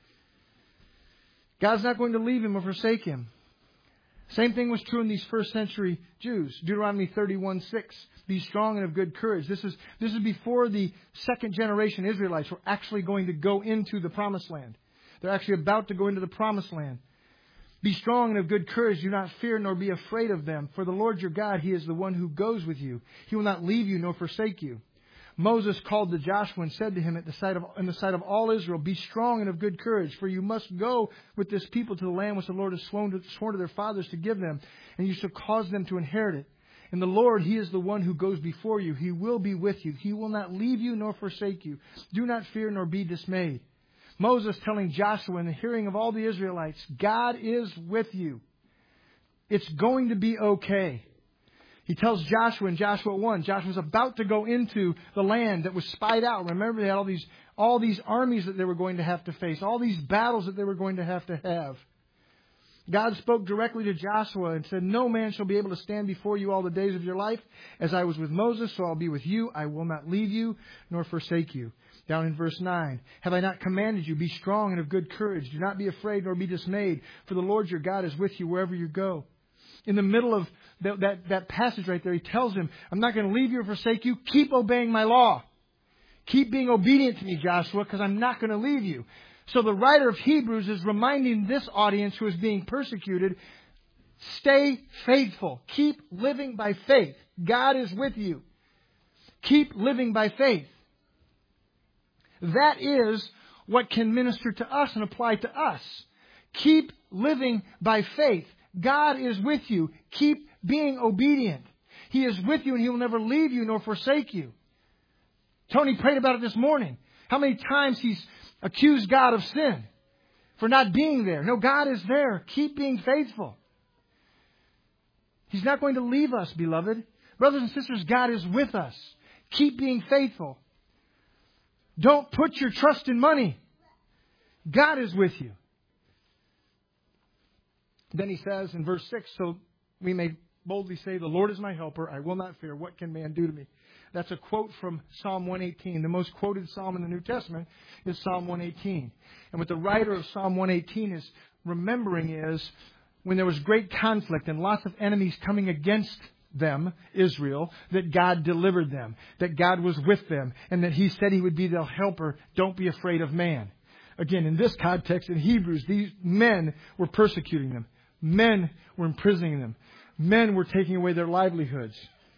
God's not going to leave him or forsake him. Same thing was true in these first century Jews. Deuteronomy thirty-one six. Be strong and of good courage. This is, this is before the second generation Israelites were actually going to go into the promised land. They're actually about to go into the promised land. Be strong and of good courage. Do not fear nor be afraid of them. For the Lord your God, He is the one who goes with you. He will not leave you nor forsake you. Moses called to Joshua and said to him at the sight of, in the sight of all Israel, be strong and of good courage, for you must go with this people to the land which the Lord has sworn to, sworn to their fathers to give them, and you shall cause them to inherit it. And the Lord, He is the one who goes before you. He will be with you. He will not leave you nor forsake you. Do not fear nor be dismayed. Moses telling Joshua in the hearing of all the Israelites, God is with you. It's going to be okay. He tells Joshua in Joshua one, Joshua's about to go into the land that was spied out. Remember, they had all these, all these armies that they were going to have to face, all these battles that they were going to have to have. God spoke directly to Joshua and said, no man shall be able to stand before you all the days of your life. As I was with Moses, so I'll be with you. I will not leave you nor forsake you. Down in verse nine, have I not commanded you, be strong and of good courage. Do not be afraid nor be dismayed, for the Lord your God is with you wherever you go. In the middle of that, that, that passage right there, He tells him, I'm not going to leave you or forsake you. Keep obeying my law. Keep being obedient to me, Joshua, because I'm not going to leave you. So the writer of Hebrews is reminding this audience who is being persecuted, stay faithful. Keep living by faith. God is with you. Keep living by faith. That is what can minister to us and apply to us. Keep living by faith. God is with you. Keep being obedient. He is with you and He will never leave you nor forsake you. Tony prayed about it this morning. How many times he's accused God of sin for not being there. No, God is there. Keep being faithful. He's not going to leave us, beloved. Brothers and sisters, God is with us. Keep being faithful. Don't put your trust in money. God is with you. Then he says in verse six, so we may boldly say, the Lord is my helper. I will not fear. What can man do to me? That's a quote from Psalm one eighteen. The most quoted psalm in the New Testament is Psalm one eighteen. And what the writer of Psalm one eighteen is remembering is when there was great conflict and lots of enemies coming against them, Israel, that God delivered them, that God was with them, and that He said He would be their helper. Don't be afraid of man. Again, in this context, in Hebrews, these men were persecuting them. Men were imprisoning them. Men were taking away their livelihoods.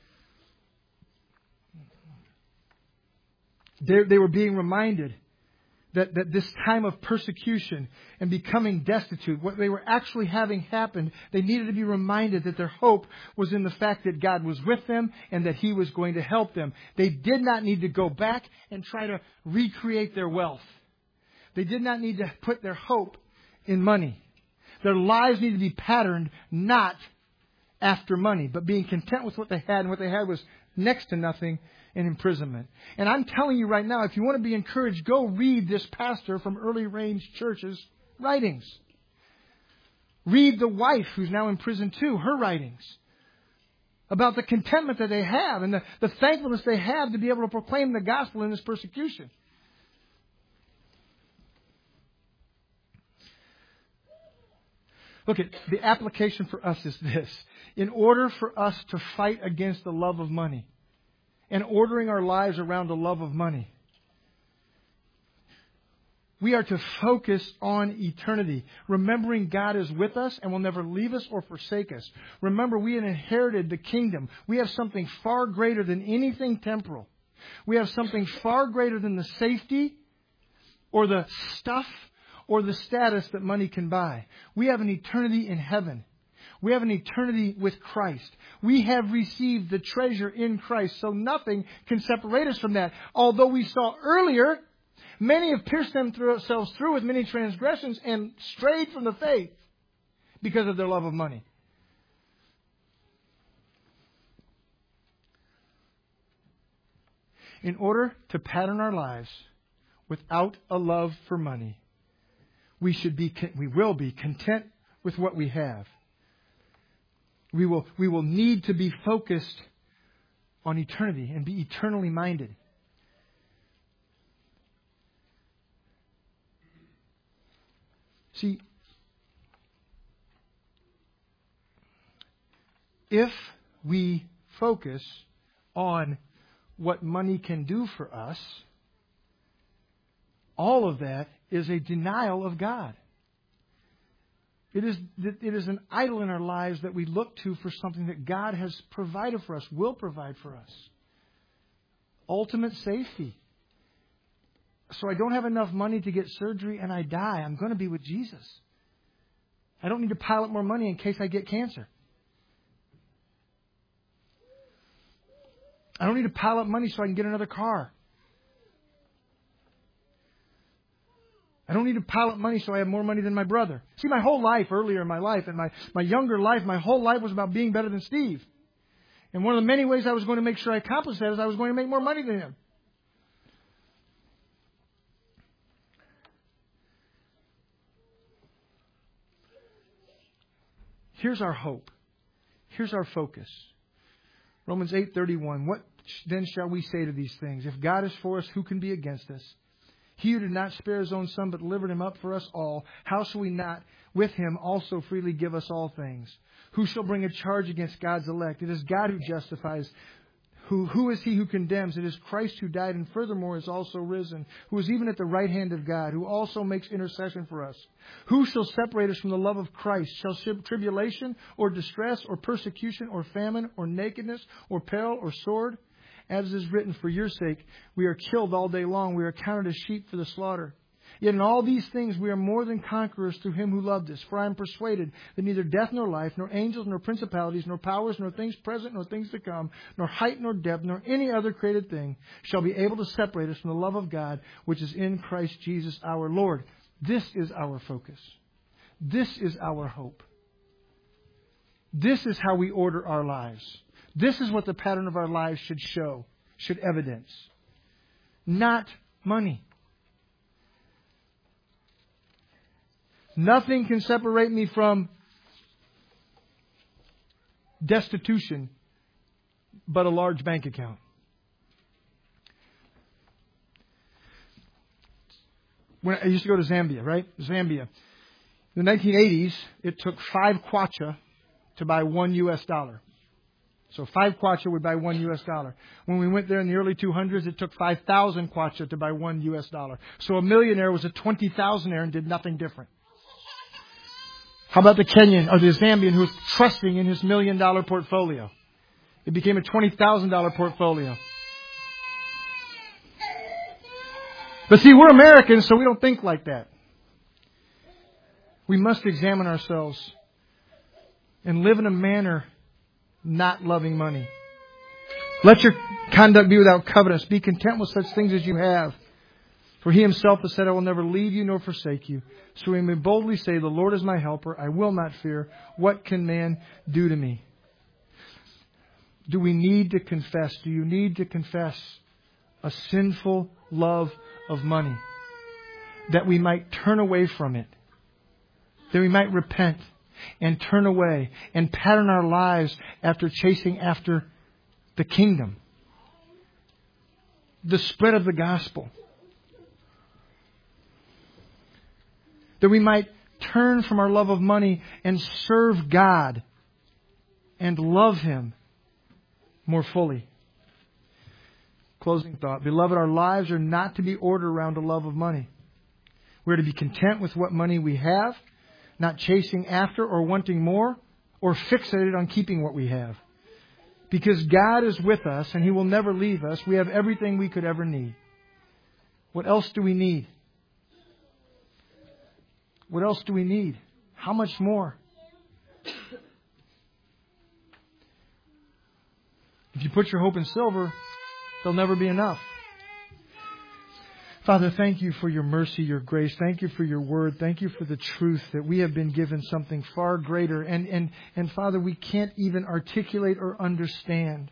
They, they were being reminded that, that this time of persecution and becoming destitute, what they were actually having happened, they needed to be reminded that their hope was in the fact that God was with them and that He was going to help them. They did not need to go back and try to recreate their wealth. They did not need to put their hope in money. Their lives needed to be patterned not after money, but being content with what they had, and what they had was next to nothing in imprisonment. And I'm telling you right now, if you want to be encouraged, go read this pastor from Early Range Church's writings. Read the wife who's now in prison too, her writings about the contentment that they have and the, the thankfulness they have to be able to proclaim the gospel in this persecution. Look, at the application for us is this. In order for us to fight against the love of money and ordering our lives around the love of money, we are to focus on eternity, remembering God is with us and will never leave us or forsake us. Remember, we have inherited the kingdom. We have something far greater than anything temporal. We have something far greater than the safety or the stuff or the status that money can buy. We have an eternity in heaven. We have an eternity with Christ. We have received the treasure in Christ, so nothing can separate us from that. Although we saw earlier, many have pierced themselves through with many transgressions and strayed from the faith because of their love of money. In order to pattern our lives without a love for money, we should be, we will be content with what we have. We will, we will need to be focused on eternity and be eternally minded. See, if we focus on what money can do for us, all of that is a denial of God. It is, it is an idol in our lives that we look to for something that God has provided for us, will provide for us. Ultimate safety. So I don't have enough money to get surgery and I die. I'm going to be with Jesus. I don't need to pile up more money in case I get cancer. I don't need to pile up money so I can get another car. I don't need to pile up money so I have more money than my brother. See, my whole life, earlier in my life, and my, my younger life, my whole life was about being better than Steve. And one of the many ways I was going to make sure I accomplished that is I was going to make more money than him. Here's our hope. Here's our focus. Romans eight thirty-one. What then shall we say to these things? If God is for us, who can be against us? He who did not spare His own Son, but delivered Him up for us all, how shall we not with Him also freely give us all things? Who shall bring a charge against God's elect? It is God who justifies. Who, who is He who condemns? It is Christ who died and furthermore is also risen, who is even at the right hand of God, who also makes intercession for us. Who shall separate us from the love of Christ? Shall tribulation or distress or persecution or famine or nakedness or peril or sword? As is written, for your sake we are killed all day long. We are counted as sheep for the slaughter. Yet in all these things we are more than conquerors through Him who loved us. For I am persuaded that neither death nor life, nor angels, nor principalities, nor powers, nor things present, nor things to come, nor height, nor depth, nor any other created thing shall be able to separate us from the love of God, which is in Christ Jesus our Lord. This is our focus. This is our hope. This is how we order our lives. This is what the pattern of our lives should show, should evidence. Not money. Nothing can separate me from destitution but a large bank account. When I used to go to Zambia, right? Zambia. In the nineteen eighties, it took five kwacha to buy one U S dollar. So five kwacha would buy one U S dollar. When we went there in the early two hundreds, it took five thousand kwacha to buy one U S dollar. So a millionaire was a twenty thousandaire and did nothing different. How about the Kenyan or the Zambian who was trusting in his million dollar portfolio? It became a twenty thousand dollars portfolio. But see, we're Americans, so we don't think like that. We must examine ourselves and live in a manner not loving money. Let your conduct be without covetousness. Be content with such things as you have. For He Himself has said, I will never leave you nor forsake you. So we may boldly say, the Lord is my helper. I will not fear. What can man do to me? Do we need to confess? Do you need to confess a sinful love of money? That we might turn away from it. That we might repent and turn away and pattern our lives after chasing after the kingdom. The spread of the gospel. That we might turn from our love of money and serve God and love Him more fully. Closing thought. Beloved, our lives are not to be ordered around a love of money. We're to be content with what money we have, not chasing after or wanting more, or fixated on keeping what we have. Because God is with us and He will never leave us. We have everything we could ever need. What else do we need? What else do we need? How much more? If you put your hope in silver, there'll never be enough. Father, thank You for Your mercy, Your grace. Thank You for Your word. Thank You for the truth that we have been given something far greater. And, and, and Father, we can't even articulate or understand.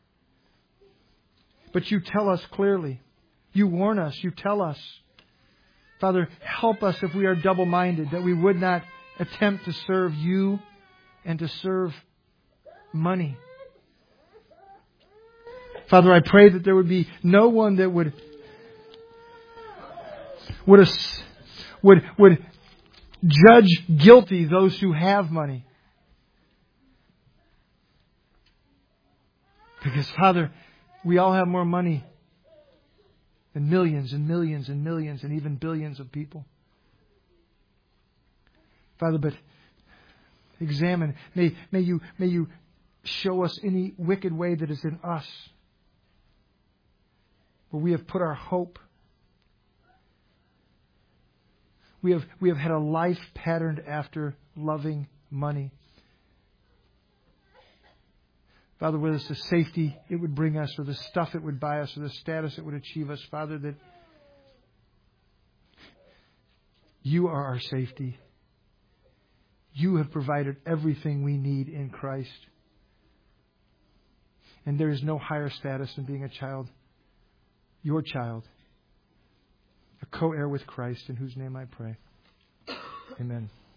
But You tell us clearly. You warn us. You tell us. Father, help us if we are double-minded, that we would not attempt to serve You and to serve money. Father, I pray that there would be no one that would would would would judge guilty those who have money. Because, Father, we all have more money than millions and millions and millions and even billions of people. Father, but examine. May, may you may you show us any wicked way that is in us, where we have put our hope. We have we have had a life patterned after loving money. Father, whether it's the safety it would bring us, or the stuff it would buy us, or the status it would achieve us, Father, that You are our safety. You have provided everything we need in Christ. And there is no higher status than being a child, Your child, a co-heir with Christ, in whose name I pray. Amen.